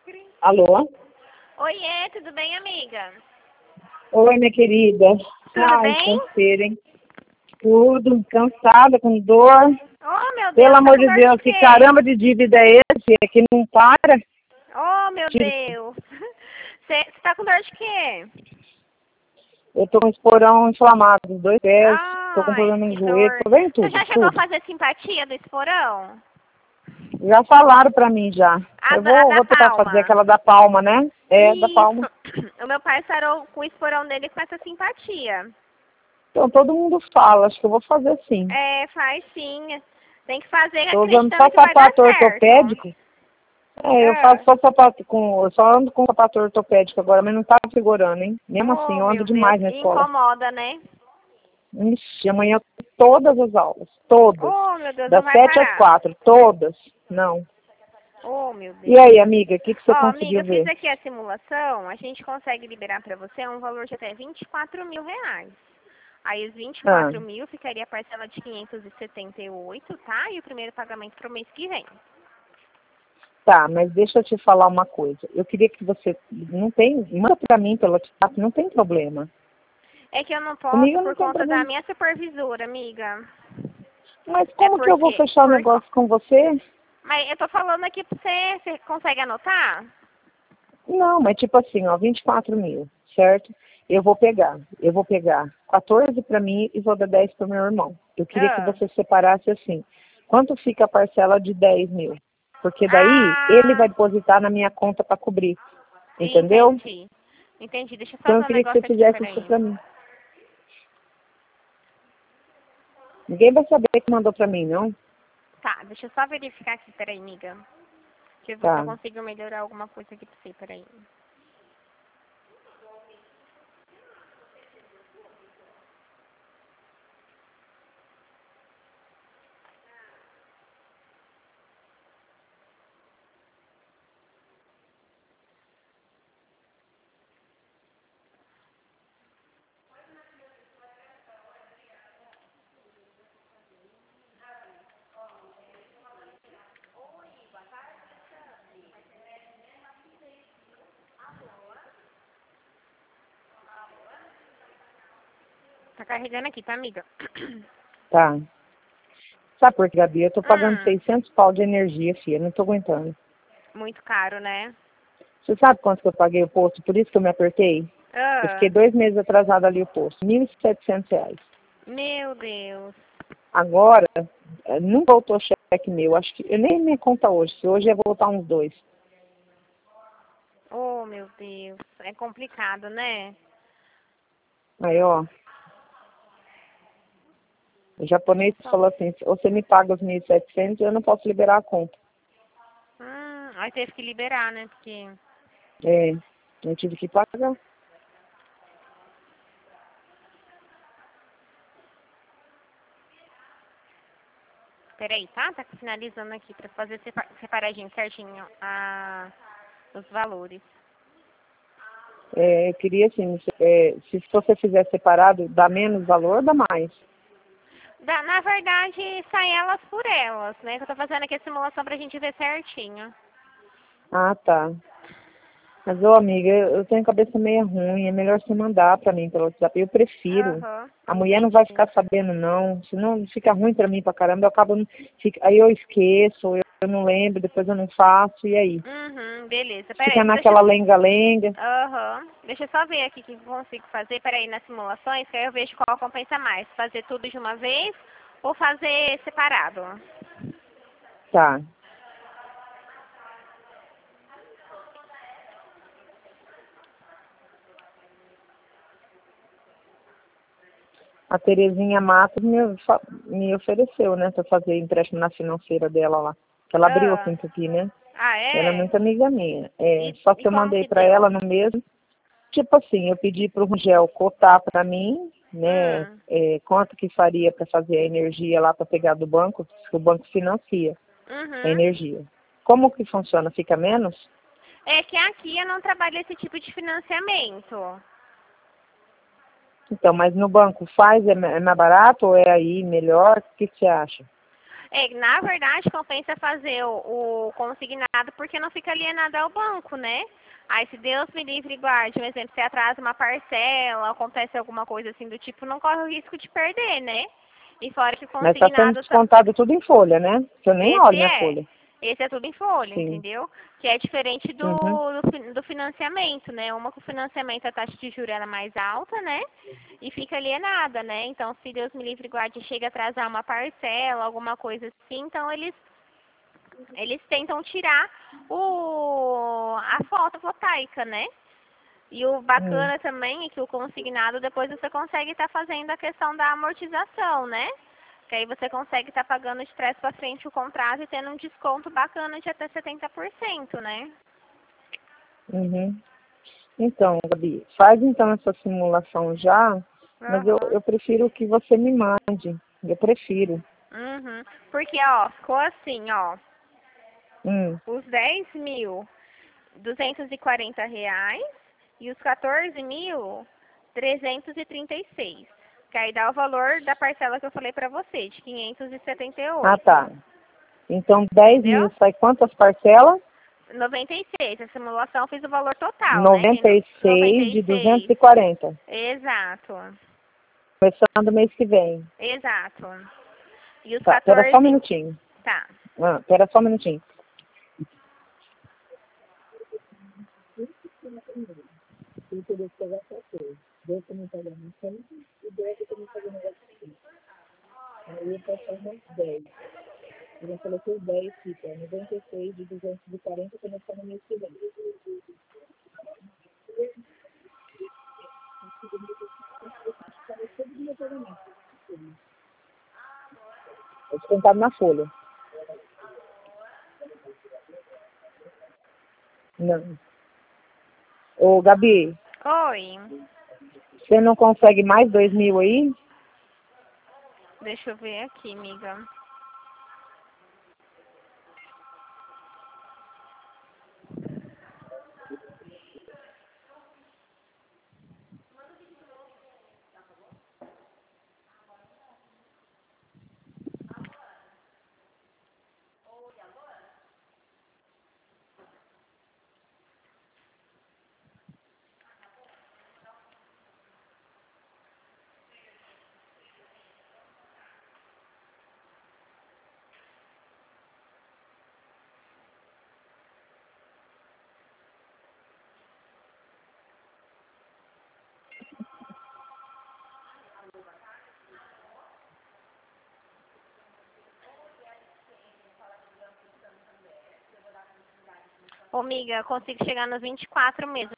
Alô? Oiê, tudo bem, amiga? Oi, minha querida. Tudo bem? Canseira, hein? Tudo, cansada, com dor. Oh, meu Pelo Deus, tá amor com de dor de Deus, que quê? caramba de dívida é esse? É que não para. Oh, meu Tive- Deus. Você tá com dor de quê? Eu tô com os porão inflamados, os dois pés. Tô com Ai, problema que no joelho. dor. Tô vendo Você tudo, já chegou a tudo. fazer simpatia do esporão? Já falaram pra mim já. A Eu da, a vou, da vou tentar fazer palma. aquela da palma, né? É, da palma. Isso. O meu pai sarou com o esporão dele com essa simpatia. Então todo mundo fala, acho que eu vou fazer sim. É, faz sim. Tem que fazer Tô usando só acreditando que vai dar sapato certo. ortopédico. É, eu faço só sapato com. Eu só ando com sapato ortopédico agora, mas não tá segurando, hein? Mesmo assim, Oh, eu ando meu Deus. demais na escola. Incomoda, né? Ixi, amanhã eu tenho todas as aulas. Todas. Oh, meu Deus, não Das vai 7 às parar. 4. Todas. Não. Oh, meu E Deus. aí, amiga, o que você Ó, amiga, conseguiu eu fiz ver? aqui a simulação, a gente consegue liberar para você um valor de até R$ 24.000. Aí os vinte e Ah, quatro mil ficaria a parcela de 578, tá? E o primeiro pagamento pro mês que vem. tá, mas deixa eu te falar uma coisa. Eu queria que você. Não tem. Manda pra mim pelo WhatsApp, não tem problema. É que eu não posso Comigo por não tem conta da problema. minha supervisora, amiga. Mas É como que eu vou fechar o porque... negócio com você? Mas eu tô falando aqui pra você, você consegue anotar? Não, mas tipo assim, ó, 24.000, certo? Eu vou pegar 14 para mim e vou dar 10 para o meu irmão. Eu queria que Ah, você separasse assim. Quanto fica a parcela de 10.000? Porque daí ele vai ah, depositar na minha conta para cobrir, entendeu? entendi. Entendi, deixa eu Então eu fazer um queria que você negócio aqui, fizesse isso peraí. para mim. Ninguém vai saber que mandou para mim, não? Tá, deixa eu só verificar aqui, peraí, amiga. Deixa eu ver se eu Tá. consigo melhorar alguma coisa aqui pra você, peraí. Tá carregando aqui, tá, amiga? Tá. Sabe por quê, Gabi? Eu tô pagando Hum, 600 pau de energia, filha. Não tô aguentando. muito caro, né? Você sabe quanto que eu paguei o posto? Por isso que eu me apertei? Eu fiquei Ah, 2 meses atrasado ali o posto. R$ 1.700. meu Deus. Agora, não voltou cheque meu. Acho que eu nem minha conta hoje. Se hoje ia voltar uns 2. Oh, meu Deus. É complicado, né? Aí, ó. O japonês Só- falou assim, ou você me paga os 1.700, eu não posso liberar a conta. Aí teve que liberar, né? Porque... É, eu tive que pagar. Peraí, tá? Tá finalizando aqui pra fazer separadinho certinho os valores. É, eu queria assim, se você fizer separado, dá menos valor ou dá mais? Na verdade, sai elas por elas, né? Que eu tô fazendo aqui a simulação pra gente ver certinho. Ah, tá. Mas, ô amiga, eu tenho cabeça meio ruim, é melhor você mandar pra mim pelo WhatsApp. Eu prefiro. Aham, A mulher não vai entendi. ficar sabendo, não. Senão fica ruim pra mim pra caramba. Eu acabo, aí eu esqueço, eu não lembro, depois eu não faço, e aí? Uhum, beleza. Fica Peraí, deixa eu... naquela lenga-lenga. Aham. Deixa eu só ver aqui o que eu consigo fazer. Peraí, nas simulações, que aí eu vejo qual compensa mais. Fazer tudo de uma vez ou fazer separado. Tá. A Terezinha Matos me ofereceu, né, pra fazer empréstimo na financeira dela lá. Ela abriu aqui Ah, em Tupi, né? ah Ela é é? muito amiga minha. É, só E que eu como mandei que pra deu? ela no mesmo. Tipo assim, eu pedi para o Rugel cotar para mim, né, Hum, quanto que faria para fazer a energia lá para pegar do banco, que o banco financia a uhum. energia. Como que funciona? Fica menos? É que aqui eu não trabalho esse tipo de financiamento. Então, mas no banco faz, é mais barato ou é aí melhor? O que você acha? Na verdade, compensa fazer o consignado porque não fica alienado ao banco, né? Aí, se Deus me livre e guarde, um exemplo, você atrasa uma parcela, acontece alguma coisa assim do tipo, não corre o risco de perder, né? E fora que o Mas está sendo consignado... descontado tudo em folha, né? Que eu nem olho minha folha. Esse é tudo em folha, Sim. entendeu? Que é diferente Uhum. do financiamento, né? Uma com o financiamento a taxa de juros ela é mais alta, né? E fica alienada, né? Então, se Deus me livre e guarde, chega a atrasar uma parcela, alguma coisa assim, então eles tentam tirar a fotovoltaica, né? E o bacana também é que o consignado, depois você consegue estar fazendo a questão da amortização, né? Que aí você consegue estar pagando de trás para frente o contrato e tendo um desconto bacana de até 70%, né? Uhum. Então, Gabi, faz então essa simulação já, mas eu prefiro que você me mande. Eu prefiro. Uhum. Porque, ó, ficou assim, ó. Os 10.240 reais e os 14.336. Que aí dá o valor da parcela que eu falei pra você, de 578. Ah, tá. Então, 10 Entendeu? mil sai quantas parcelas? 96. A simulação eu fiz o valor total, né? 96 de 96. 240. Exato. Começando mês que vem. Exato. E os Tá, espera só um 14... minutinho. Tá. Espera só um minutinho. Aí eu passar mais 10. Eu já coloquei 10 fica 96 de 240 começando no mês que vem. É descontado na folha. Não. Ô, Gabi, Oi. você não consegue mais 2 mil aí? Deixa eu ver aqui, amiga. Ô, amiga, consigo chegar nos 24 mesmo.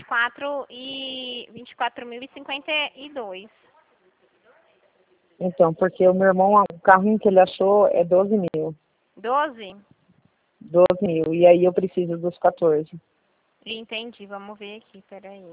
24.052. Então, porque o meu irmão, o carrinho que ele achou é 12 mil. 12? 12 mil. E aí eu preciso dos 14. Entendi. Vamos ver aqui, peraí.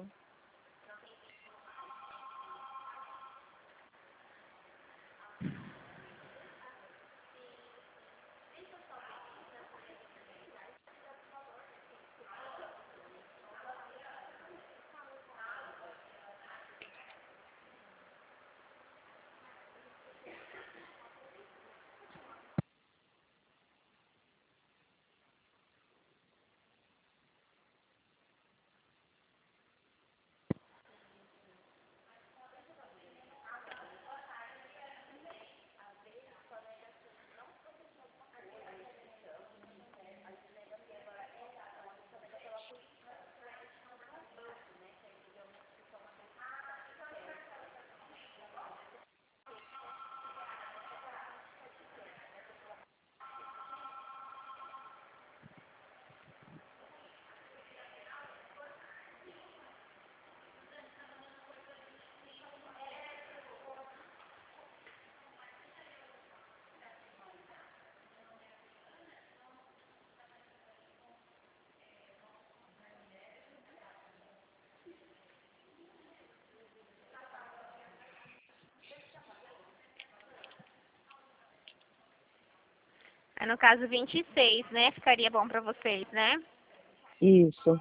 É no caso 26, né? Ficaria bom pra vocês, né? Isso.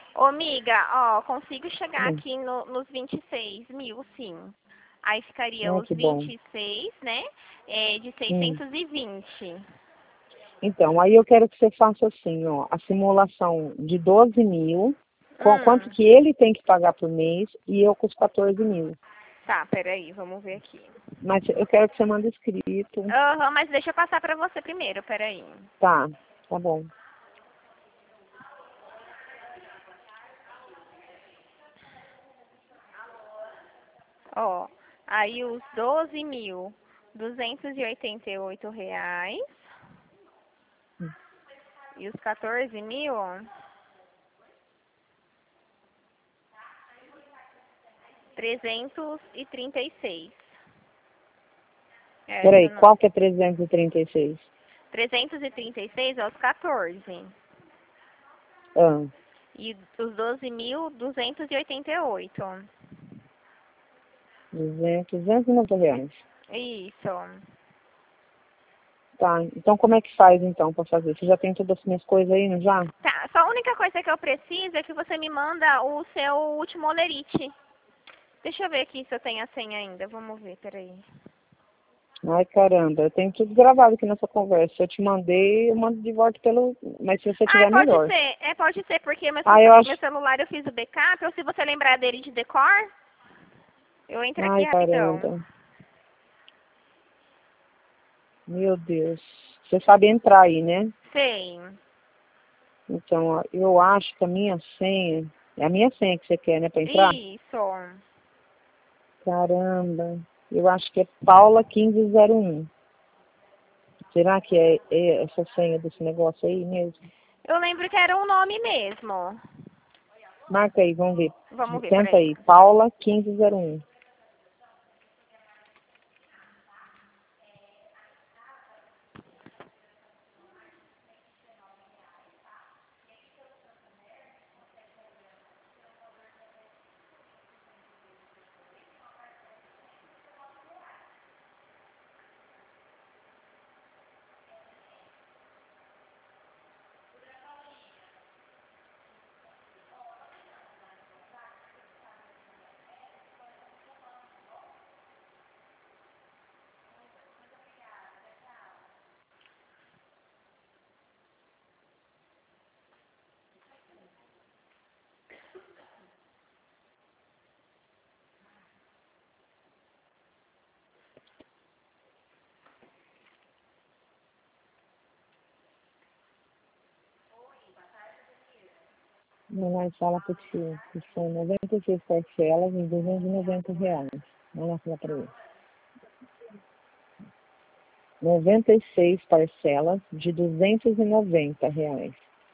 Ô, amiga, ó, consigo chegar aqui nos 26 mil, sim. Aí ficaria Ai, os que bom. 26, né? De Hum. 620. Então, aí eu quero que você faça assim, ó, a simulação de 12 mil, quanto Hum. que ele tem que pagar por mês e eu com os 14 mil. Tá, peraí, vamos ver aqui. Mas eu quero que você mande escrito. Aham, mas deixa eu passar pra você primeiro, peraí. Tá, tá bom. Ó, aí os 12.288 reais e os 14 mil, ó, 336. Essa Peraí, não. qual que é 336? 336 é os 14. Ah, E os 12.288. 290 reais. Isso. Tá, então como é que faz então pra fazer? Você já tem todas as minhas coisas aí, não já? Tá, só a única coisa que eu preciso é que você me manda o seu último olerite. Deixa eu ver aqui se eu tenho a senha ainda. Vamos ver, peraí. Ai, caramba, eu tenho tudo gravado aqui nessa conversa. Se eu te mandei, eu mando de volta pelo... Mas se você Ah, tiver, pode melhor. ser. Pode ser, porque Ah, eu meu acho... celular eu fiz o backup, ou se você lembrar dele de decor, eu entro aqui Ai, rapidão. caramba. Meu Deus. Você sabe entrar aí, né? Sei. Então, ó, eu acho que a minha senha... É a minha senha que você quer, né, pra entrar? Isso. Caramba. Eu acho que é Paula 1501. Será que é essa senha desse negócio aí mesmo? Eu lembro que era um nome mesmo. Marca aí, vamos ver. Vamos ver, Tenta peraí. aí, Paula 1501. Mas fala para que são 96 parcelas em R$ 290. Vamos lá falar para ele. 96 parcelas de R$ 290.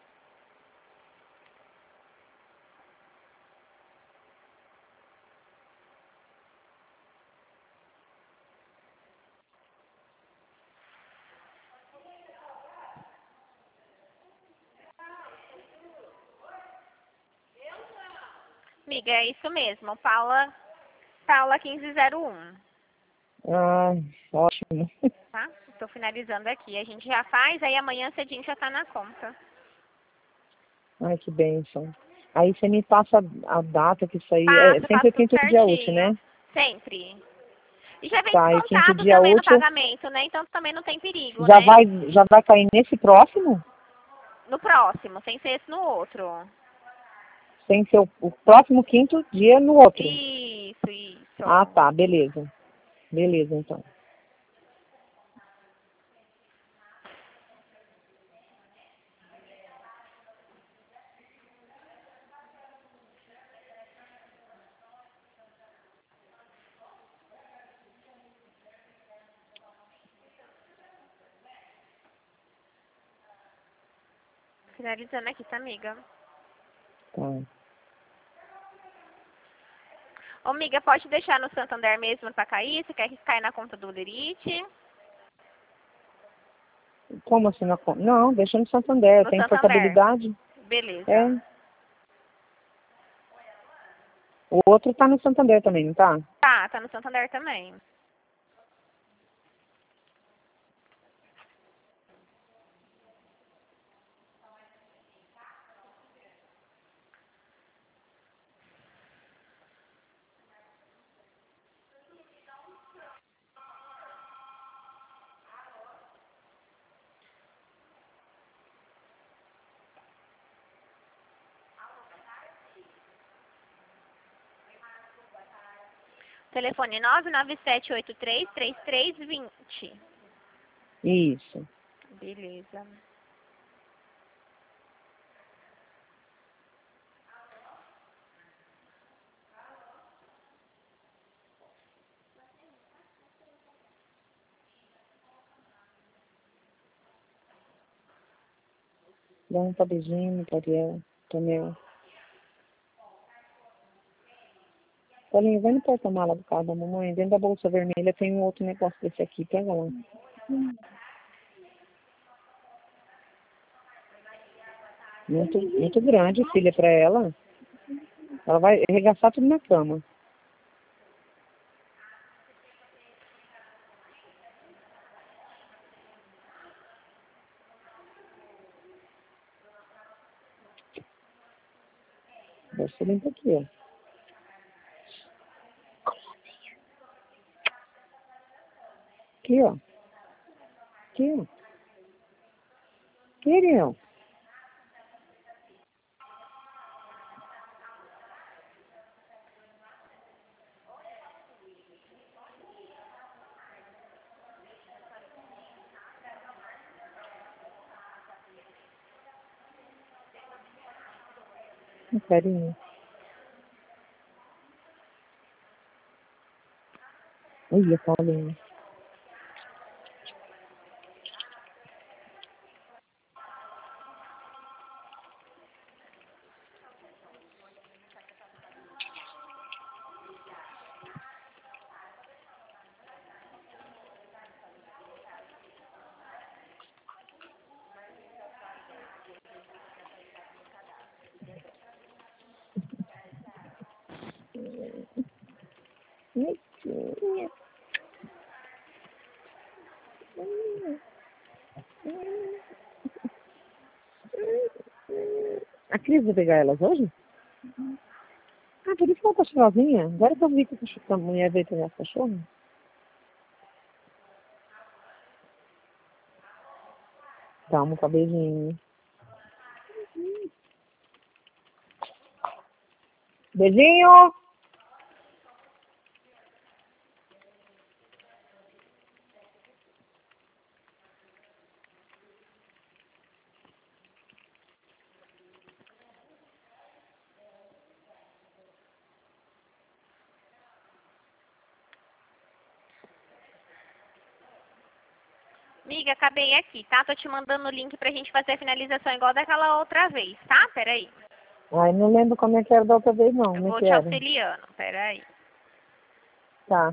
Amiga, é isso mesmo. Paula 1501. Ah, ótimo. Tá? Estou finalizando aqui. A gente já faz, aí amanhã cedinho já tá na conta. Ai, que bênção. Aí você me passa a data que isso aí. É Passo sempre tudo quinto dia útil, certinho. né? Sempre. E já vem Tá, e quinto descontado dia também no útil pagamento, né? Então também não tem perigo, já né? vai cair nesse próximo? No próximo, sem ser esse no outro. Sem ser o próximo quinto dia no outro. Isso, Ah, isso. tá, beleza. Beleza, então. Finalizando aqui, tá, amiga? Tá. Ô, amiga, pode deixar no Santander mesmo pra cair? Você quer que caia na conta do Lerite? Como assim? Não, deixa no Santander. No Tem Santander. portabilidade? É. Beleza. O outro tá no Santander também, não tá? Tá no Santander também. Telefone 997833320. Isso. Beleza. Dá um beijinho pra Ariel, Tonel. Paulinho, vai no porta-mala do carro da mamãe. Dentro da bolsa vermelha tem um outro negócio desse aqui. Pega lá. Muito grande, filha, pra ela. Ela vai arregaçar tudo na cama. Bolsa limpa aqui, ó. Aqui, ó. Aqui, ó. Aqui, Ariel. Um carinho. Olha, Paulinho. A Cris vai pegar elas hoje? Ah, por isso que ela tá sozinha. Agora que eu vi que a mulher veio pegar as cachorras. Calma, com a beijinho. Beijinho! Amiga, acabei aqui, tá? Tô te mandando o link pra gente fazer a finalização igual daquela outra vez, tá? Peraí. Ai, não lembro como é que era da outra vez, não. Eu Como é vou que te era? auxiliando, peraí. Tá.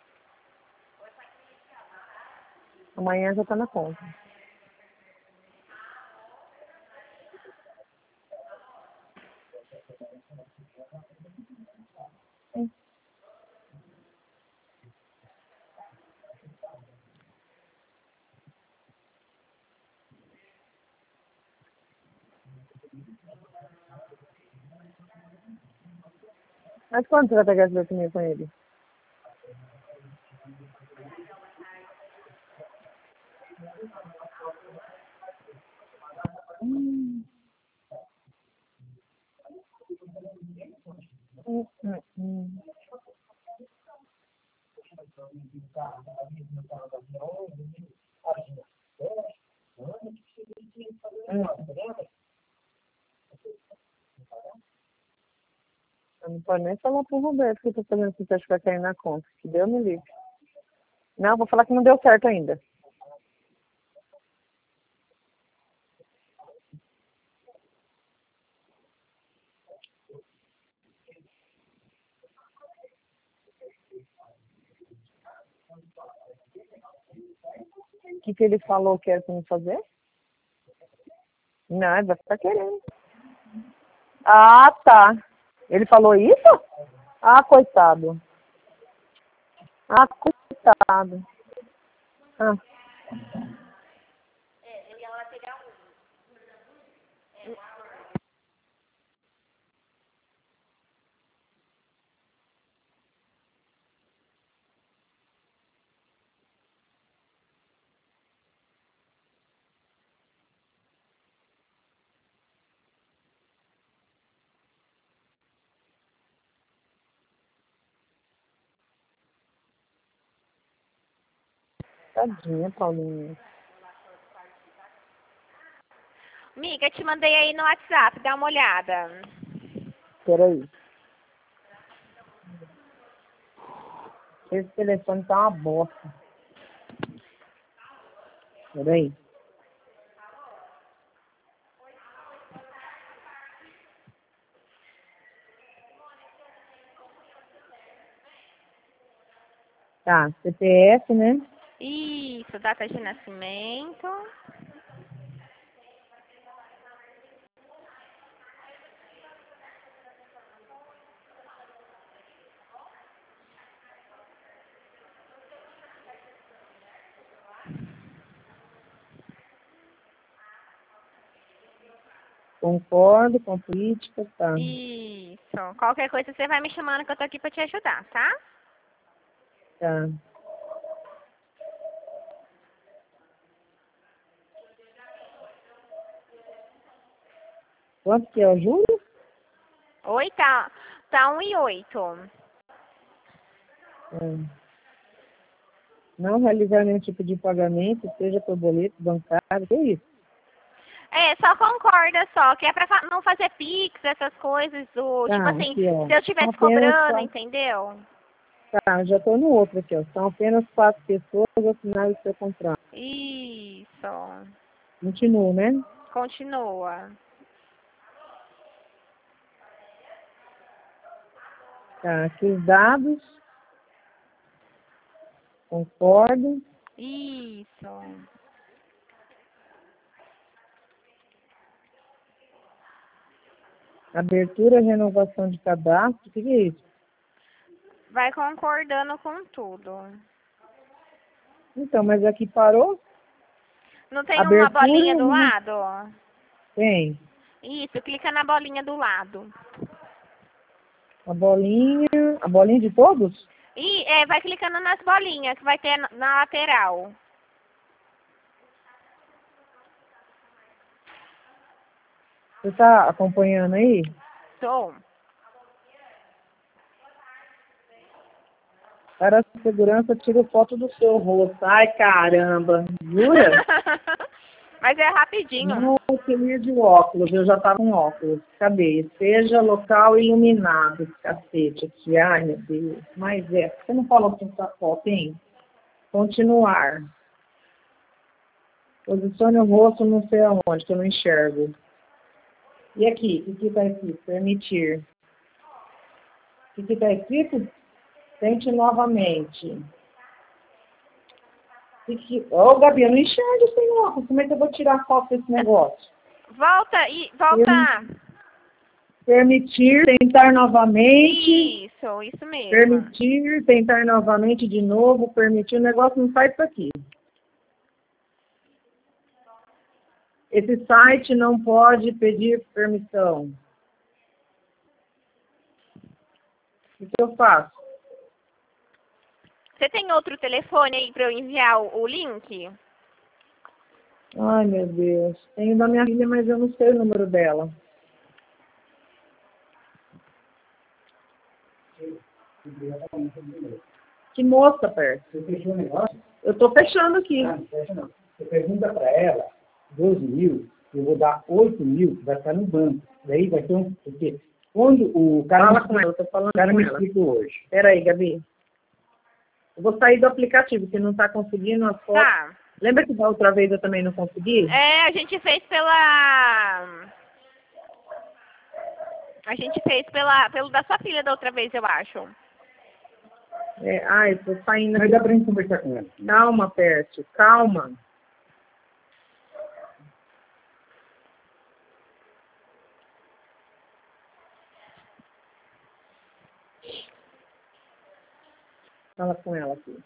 Amanhã já tá na conta. Mas quando você vai pegar esse documento com ele? Hum, hum, hum. Eu não pode nem falar pro Roberto que eu tô fazendo esse teste pra cair na conta. Que deu me livre. Não, vou falar que não deu certo ainda. O que ele falou que era pra me fazer? Não, ele vai ficar querendo. Ah, tá. Ele falou isso? Ah, coitado. Ah, coitado. Ah. Tadinha, Paulinha. Amiga, te mandei aí no WhatsApp, dá uma olhada. Peraí. Esse telefone tá uma bosta. Peraí. Tá, CPF, né? Isso, data de nascimento. Concordo com a política, tá. Isso. Qualquer coisa você vai me chamando que eu tô aqui pra te ajudar, tá? Tá. Quanto que é o juro? Oi, tá 1,8. Não realizar nenhum tipo de pagamento, seja por boleto, bancário, que isso? Só concorda só, que é pra não fazer pix, essas coisas do, Tá, tipo assim, aqui, ó. se eu estivesse São apenas cobrando, 4. entendeu? Tá, já tô no outro aqui, ó. São apenas 4 pessoas assinaram o seu contrato. Isso. Continuo, né? Continua. Tá, aqui os dados. Concordo. Isso. Abertura, renovação de cadastro, o que é isso? Vai concordando com tudo. Então, mas aqui parou? Não tem uma Abertura, bolinha do lado? Tem. Isso, clica na bolinha do lado. A bolinha de todos? E vai clicando nas bolinhas que vai ter na lateral. Você tá acompanhando aí? Tô. Para a segurança, tira foto do seu rosto. Ai, caramba. Jura? Mas é rapidinho. Não, eu queria de óculos. Eu já tava com óculos. Cadê? Seja local iluminado. Cacete aqui. Ai, meu Deus. Mas você não falou com essa foto, hein? Continuar. Posicione o rosto não sei aonde, que eu não enxergo. E aqui? O que está escrito? Permitir. O que está escrito? Tente novamente. Ô, Gabi, eu não enxergo sem óculos. Como é que eu vou tirar foto desse negócio? Volta. Permitir, tentar novamente. Isso mesmo. Permitir, tentar novamente de novo. Permitir, o negócio não sai por aqui. Esse site não pode pedir permissão. O que eu faço? Você tem outro telefone aí para eu enviar o link? Ai, meu Deus. Tenho da minha filha, mas eu não sei o número dela. Que moça, perto? Você fechou o negócio? Eu estou fechando aqui. Não fecha não. Você pergunta para ela, 12 mil, eu vou dar 8 mil, que vai estar no banco. Daí vai ter um... Porque quando o cara... Fala com ela, eu tô falando o cara com me ela. explicou hoje. Peraí, Gabi. Eu vou sair do aplicativo, que não está conseguindo as fotos. Tá. Lembra que da outra vez eu também não consegui? A gente fez pelo da sua filha da outra vez, eu acho. Eu tô saindo Mas aqui. dá pra gente conversar com ela. Calma, Pércio, calma. Fala com ela aqui.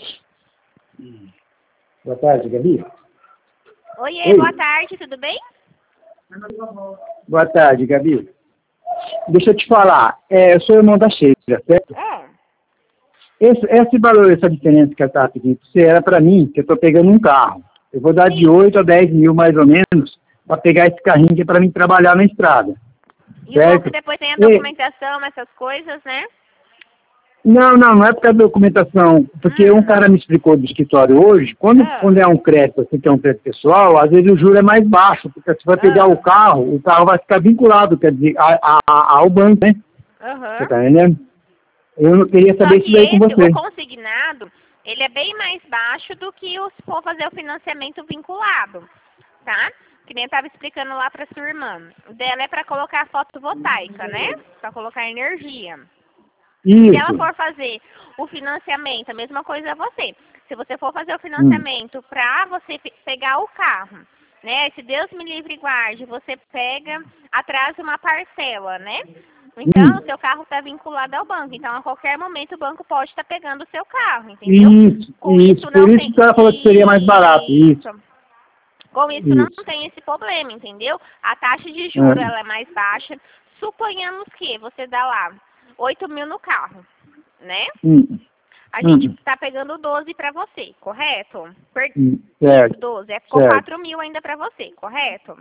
Boa tarde, Gabi. Oiê, Oi. boa tarde, tudo bem? Boa tarde, Gabi. Deixa eu te falar, eu sou irmão da Sheila, certo? Esse valor, essa diferença que ela estava pedindo para você, era para mim, que eu estou pegando um carro. Eu vou dar de 8 a 10 mil, mais ou menos, para pegar esse carrinho que é para mim trabalhar na estrada. E certo? o bom que depois tem a documentação, essas coisas, né? Não é por causa da documentação, porque um cara me explicou do escritório hoje, quando é um crédito, assim, que é um crédito pessoal, às vezes o juro é mais baixo, porque você vai pegar o carro vai ficar vinculado, quer dizer, ao banco, né? Você tá entendendo? Eu não queria saber isso daí com você. O consignado, ele é bem mais baixo do que se for fazer o financiamento vinculado, tá? Que nem eu estava explicando lá para sua irmã. O dela é para colocar fotovoltaica, né? Para colocar energia. Isso. Se ela for fazer o financiamento, a mesma coisa é você. Se você for fazer o financiamento para você pegar o carro, né? Se Deus me livre e guarde, você pega, atrasa uma parcela, né? Então, o seu carro está vinculado ao banco. Então, a qualquer momento, o banco pode estar pegando o seu carro, entendeu? Isso. Por isso que ela falou que seria mais barato. Isso. Com isso, não tem esse problema, entendeu? A taxa de juros ela é mais baixa. Suponhamos que você dá lá 8 mil no carro, né? A gente está pegando 12 para você, correto? Certo. 12, é com 4 mil ainda para você, correto?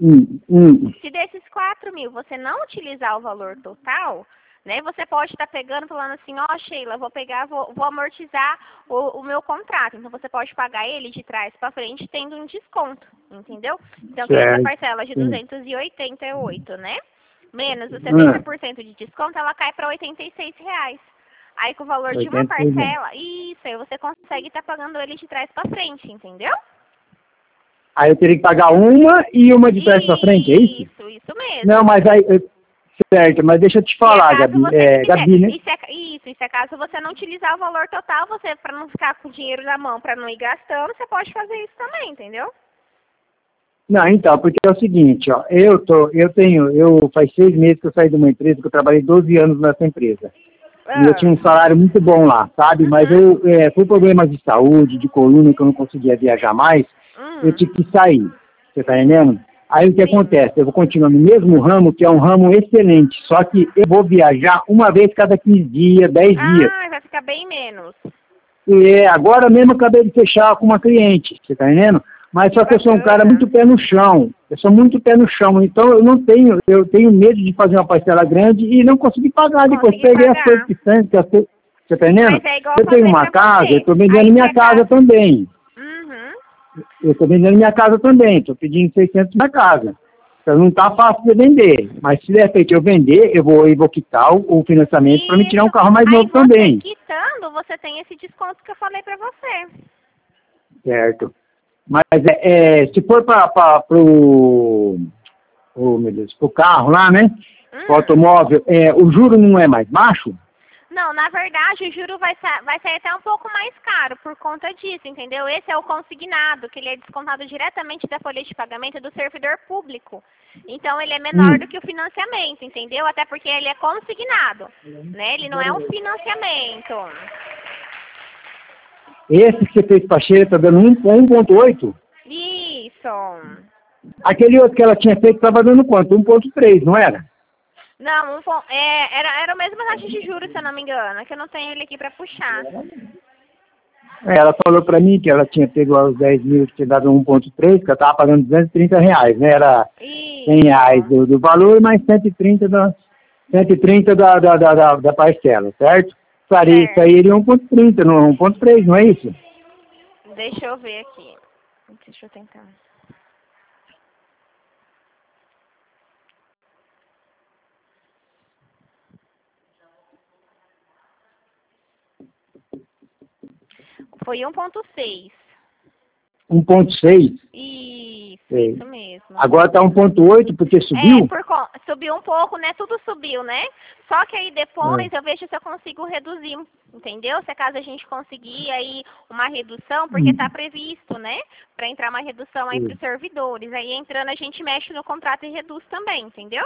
Se desses 4 mil você não utilizar o valor total, né, você pode estar pegando, falando assim, ó, Sheila, vou amortizar o meu contrato. Então, você pode pagar ele de trás para frente tendo um desconto, entendeu? Então, que essa parcela de 288, né? Menos os 70% de desconto, ela cai para R$86. Aí, com o valor de uma parcela, isso, aí você consegue estar pagando ele de trás para frente, entendeu? Aí eu teria que pagar uma e uma de trás para frente, é isso? Isso mesmo. Não, mas aí... Certo, mas deixa eu te falar, Gabi. Gabi, né? E se é caso você não utilizar o valor total, você, para não ficar com o dinheiro na mão, para não ir gastando, você pode fazer isso também, entendeu? Não, então, porque é o seguinte, ó, faz 6 meses que eu saí de uma empresa, que eu trabalhei 12 anos nessa empresa. E eu tinha um salário muito bom lá, sabe? Mas por problemas de saúde, de coluna, que eu não conseguia viajar mais, eu tive que sair. Você tá entendendo? Aí o que acontece? Eu vou continuar no mesmo ramo, que é um ramo excelente, só que eu vou viajar uma vez cada 15 dias, 10 dias. Vai ficar bem menos. E agora mesmo eu acabei de fechar com uma cliente, você tá entendendo? Mas só que eu sou um cara muito pé no chão. Eu sou muito pé no chão, então eu tenho medo de fazer uma parcela grande e não conseguir pagar. Depois peguei as coisas que tem, você tá entendendo? Eu tenho uma casa, eu tô vendendo minha casa também. Eu estou vendendo minha casa também, estou pedindo 600 na casa. Então não está fácil de vender. Mas se de repente eu vender, eu vou quitar o financiamento para me tirar um carro mais novo também. Quitando, você tem esse desconto que eu falei para você. Certo. Mas se for para o carro lá, né? O automóvel, o juro não é mais baixo? Não, na verdade, o juro vai sair até um pouco mais caro por conta disso, entendeu? Esse é o consignado, que ele é descontado diretamente da folha de pagamento do servidor público. Então, ele é menor do que o financiamento, entendeu? Até porque ele é consignado, né? Ele não é um financiamento. Esse que você fez para a Sheila está dando 1,8? Isso. Aquele outro que ela tinha feito estava dando quanto? 1,3, não era? Não, era a mesma taxa de juros, se eu não me engano, que eu não tenho ele aqui para puxar. Ela falou para mim que ela tinha pego os 10 mil, que tinha dado 1,3, que ela estava pagando R$230, né? Era R$100 do valor, mais 130 da parcela, certo? Sairia 1,30, não 1,3, não é isso? Deixa eu ver aqui. Deixa eu tentar. Foi 1,6. 1,6? Isso mesmo. Agora está 1,8 porque subiu? Subiu um pouco, né? Tudo subiu, né? Só que aí depois eu vejo se eu consigo reduzir, entendeu? Se acaso a gente conseguir aí uma redução, porque está previsto, né? Para entrar uma redução aí para os servidores. Aí entrando a gente mexe no contrato e reduz também, entendeu?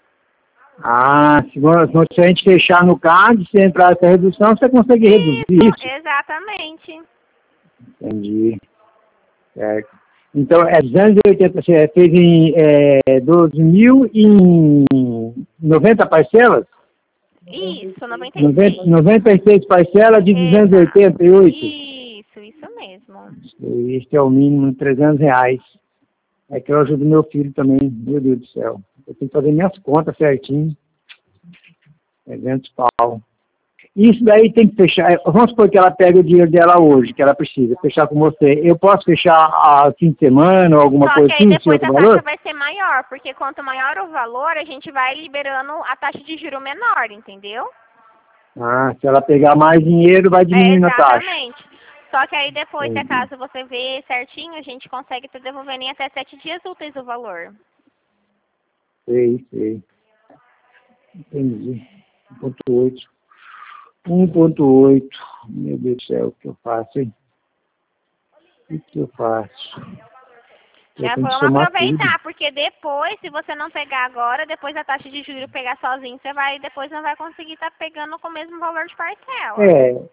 Se a gente fechar no CAD, se entrar essa redução, você consegue reduzir isso? Exatamente. Entendi. Certo. Então, 280, você fez em 12 mil em 90 parcelas? Isso, 96. 96 parcelas de 288? Isso mesmo. Este é o mínimo, R$300. É que eu ajudo meu filho também, meu Deus do céu. Eu tenho que fazer minhas contas certinho. 300 pau. Isso daí tem que fechar. Vamos supor que ela pega o dinheiro dela hoje, que ela precisa fechar com você. Eu posso fechar a fim de semana ou alguma coisa assim? Só que aí depois a taxa vai ser maior, porque quanto maior o valor, a gente vai liberando a taxa de juro menor, entendeu? Ah, se ela pegar mais dinheiro, vai diminuindo a taxa. Exatamente. Só que aí depois, se acaso você vê certinho, a gente consegue te devolver em até 7 dias úteis o valor. Sei. Entendi. 1.8. 1.8. Meu Deus do céu, o que eu faço, hein? O que eu faço? Já vamos aproveitar, porque depois, se você não pegar agora, depois a taxa de juros pegar sozinho, depois não vai conseguir estar pegando com o mesmo valor de parcela.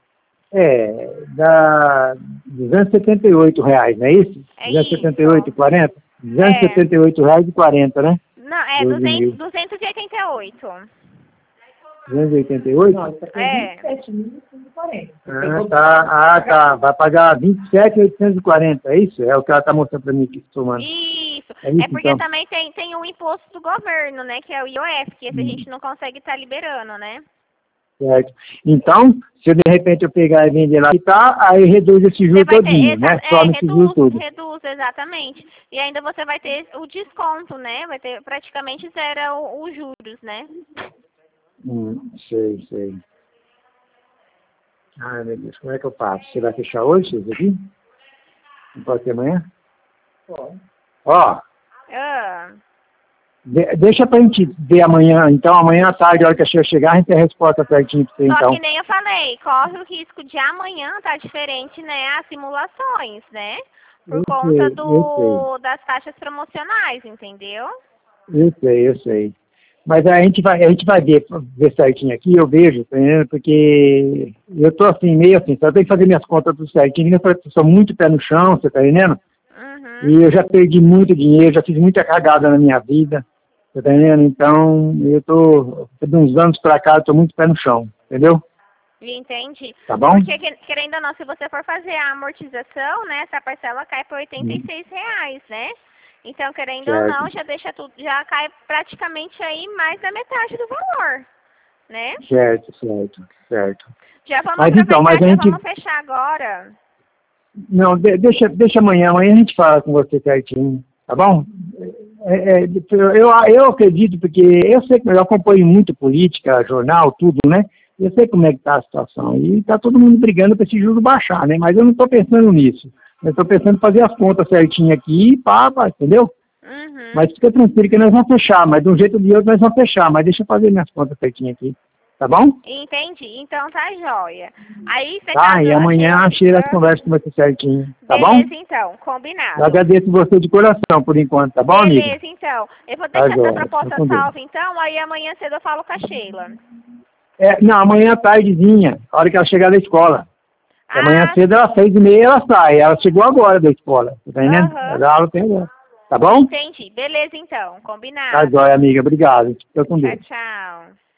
Dá R$278, não é isso? R$278,40? R$278,40, né? Não, é 288. 288? Não, isso aqui é 27.140. Tá. Vai pagar 27.840, é isso? É o que ela está mostrando para mim aqui, somando. Isso. É porque então. Também tem o imposto do governo, né? Que é o IOF, que esse a gente não consegue estar liberando, né? Certo. Então, se de repente eu pegar e vender lá e tá, aí reduz esse juro todinho, né? Some esse juro tudo. Reduz, exatamente. E ainda você vai ter o desconto, né? Vai ter praticamente zero os juros, né? Sei. Ai, meu Deus, como é que eu faço? Você vai fechar hoje isso aqui? Não pode ser amanhã? Pode. Ó. Deixa pra gente ver amanhã. Então, amanhã à tarde, a hora que a senhora chegar, a gente tem a resposta certinho pra você, então. Só que nem eu falei, corre o risco de amanhã tá diferente, né? As simulações, né? Por conta das taxas promocionais, entendeu? Eu sei. Mas a gente vai ver certinho aqui, eu vejo, tá entendendo? Porque eu tô assim, meio assim, só tenho que fazer minhas contas tudo certinho, eu sou muito pé no chão, você tá entendendo? E eu já perdi muito dinheiro, já fiz muita cagada na minha vida, tá entendendo? Então, de uns anos pra cá, eu tô muito pé no chão, entendeu? Entendi. Tá bom? Porque, querendo ou não, se você for fazer a amortização, né, essa parcela cai por R$86, né? Então, querendo ou não, já cai praticamente aí mais da metade do valor, né? Certo. Já vamos vamos fechar agora. Não, deixa amanhã a gente fala com você certinho, tá bom? Eu acredito, porque eu sei que eu acompanho muito política, jornal, tudo, né? Eu sei como é que tá a situação. E tá todo mundo brigando para esse juro baixar, né? Mas eu não tô pensando nisso. Eu estou pensando em fazer as contas certinho aqui, entendeu? Mas fica tranquilo que nós vamos fechar, mas de um jeito ou de outro nós vamos fechar, mas deixa eu fazer minhas contas certinho aqui, tá bom? Entendi, então tá joia. Aí você e amanhã a Sheila conversa com você certinho, tá bom? Beleza, então, combinado. Eu agradeço você de coração por enquanto, tá bom, amigo? Beleza, então. Eu vou deixar essa proposta salva, então, aí amanhã cedo eu falo com a Sheila. Não, amanhã à tardezinha, a hora que ela chegar da escola. Amanhã cedo, às 6h30, ela sai. Ela chegou agora da escola, tá entendendo? A aula tem agora. Tá bom? Entendi. Beleza, então. Combinado. Tá jóia, amiga. Obrigado. Fica com Deus. Tchau.